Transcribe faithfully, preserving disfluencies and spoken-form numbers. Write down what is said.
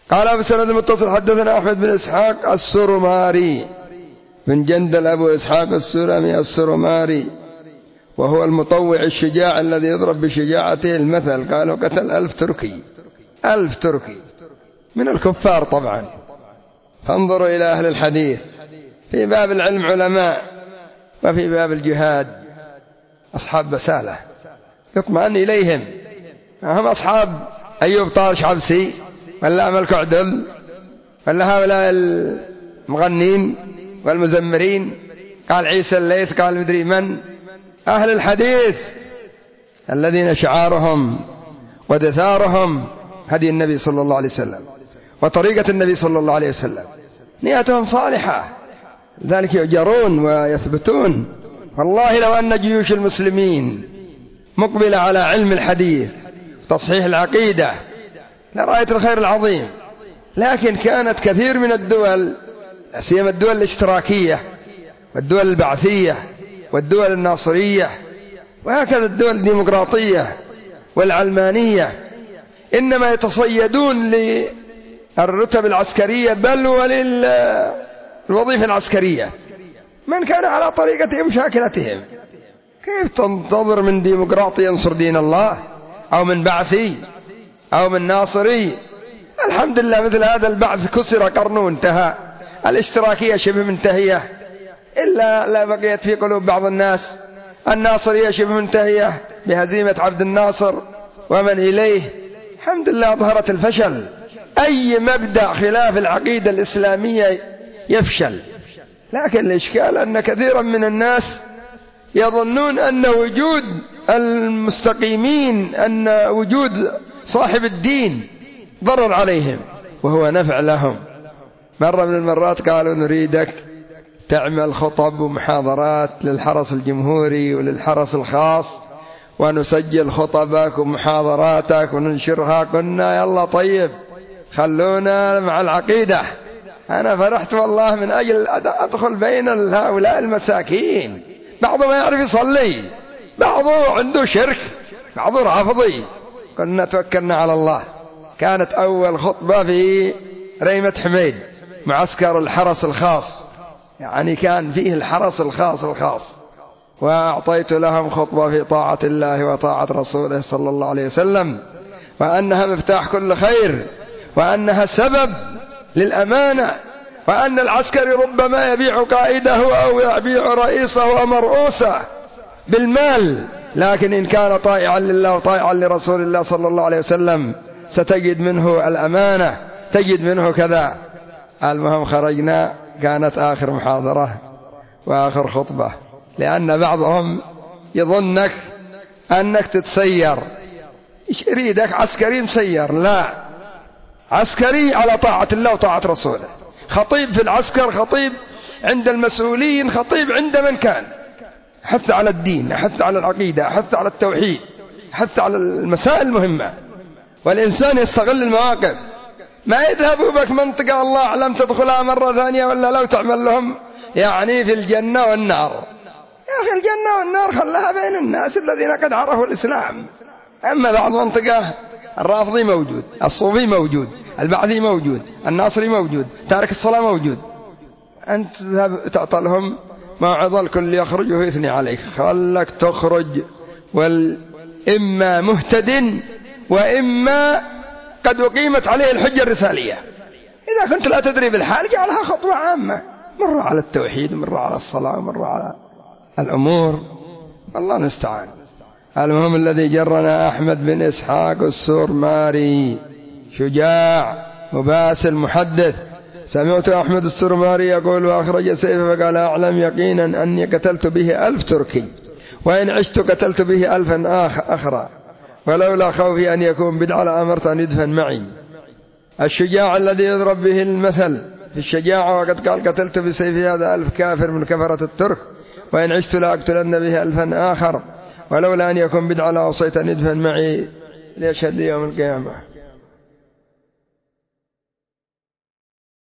قال أبو سند المتصل حدثنا أحمد بن إسحاق السرماري بن جندل أبو إسحاق السلمي السرماري، وهو المطوع الشجاع الذي يضرب بشجاعته المثل. قالوا قتل ألف تركي، ألف تركي من الكفار طبعا. فانظروا إلى أهل الحديث، في باب العلم علماء، وفي باب الجهاد أصحاب بسالة يطمئن إليهم. هم أصحاب أيوب طارش عبسي ولا أمل كعدل ولا هؤلاء المغنين والمزمرين، قال عيسى الليث، قال مدري من. أهل الحديث الذين شعارهم ودثارهم هدي النبي صلى الله عليه وسلم وطريقة النبي صلى الله عليه وسلم، نياتهم صالحة، لذلك يؤجرون ويثبتون. والله لو أن جيوش المسلمين مقبلة على علم الحديث وتصحيح العقيدة لرأيت الخير العظيم. لكن كانت كثير من الدول، سيما الدول الاشتراكية والدول البعثية والدول الناصرية وهكذا الدول الديمقراطية والعلمانية، إنما يتصيدون للرتب العسكرية بل وللوظيفة العسكرية من كان على طريقتهم شاكلتهم. كيف تنتظر من ديمقراطي ينصر دين الله، أو من بعثي، أو من ناصري؟ الحمد لله مثل هذا البعث كسر قرنه انتهى، الاشتراكية شبه منتهية إلا لا بقيت في قلوب بعض الناس، الناصرية شبه منتهية بهزيمة عبد الناصر ومن إليه. الحمد لله ظهرت الفشل. أي مبدأ خلاف العقيدة الإسلامية يفشل. لكن الإشكال أن كثيرا من الناس يظنون أن وجود المستقيمين، أن وجود صاحب الدين ضرر عليهم وهو نفع لهم. مرة من المرات قالوا نريدك تعمل خطب ومحاضرات للحرس الجمهوري وللحرس الخاص ونسجل خطبك ومحاضراتك وننشرها. قلنا يلا طيب خلونا مع العقيدة. أنا فرحت والله من أجل أدخل بين هؤلاء المساكين، بعضه ما يعرف يصلي، بعضه عنده شرك، بعضه رافضي. كنا توكلنا على الله. كانت أول خطبة في ريمة حميد، معسكر الحرس الخاص، يعني كان فيه الحرس الخاص الخاص، وأعطيت لهم خطبة في طاعة الله وطاعة رسوله صلى الله عليه وسلم، وأنها مفتاح كل خير، وأنها سبب للأمانة، وأن العسكري ربما يبيع قائده أو يبيع رئيسه ومرؤوسه بالمال، لكن إن كان طائعا لله وطائعا لرسول الله صلى الله عليه وسلم ستجد منه الأمانة، تجد منه كذا. المهم خرجنا، كانت آخر محاضرة وآخر خطبة، لأن بعضهم يظنك أنك تتسير، يريدك عسكري مسير. لا، عسكري على طاعة الله وطاعة رسوله، خطيب في العسكر، خطيب عند المسؤولين، خطيب عند من كان، حث على الدين، حث على العقيدة، حث على التوحيد، حث على المسائل المهمة. والإنسان يستغل المواقف، ما يذهبوا بك منطقة الله أعلم تدخلها مرة ثانية، ولا لو تعمل لهم يعني في الجنة والنار. يا أخي الجنة والنار خلها بين الناس الذين قد عرفوا الإسلام. أما بعض منطقة الرافضي موجود، الصوفي موجود، البعثي موجود، الناصري موجود، تارك الصلاة موجود، أنت تذهب تعطى لهم موعظة الكل يخرج ويثني عليك. خلك تخرج، وإما مهتد وإما قد أقيمت عليه الحجة الرسالية. إذا كنت لا تدري بالحال جعلها خطوة عامة، مر على التوحيد، مر على الصلاة، مر على الأمور، الله نستعان. المهم الذي جرنا أحمد بن إسحاق السرماري، شجاع مباسل محدث. سمعت أحمد السرماري يقول وأخرج سيفه فقال أعلم يقينا أني قتلت به ألف تركي، وإن عشت قتلت به ألفا أخرى، ولولا خوفي أن يكون بدعة لأمرت أن يدفن معي. الشجاع الذي يضرب به المثل في الشجاعة، وقد قال قتلت بسيفي هذا ألف كافر من كفرة الترك، وإن عشت لأقتلن به ألفا آخر، ولولا أن يكون بدعة لأوصيت أن يدفن معي ليشهد لي يوم القيامة.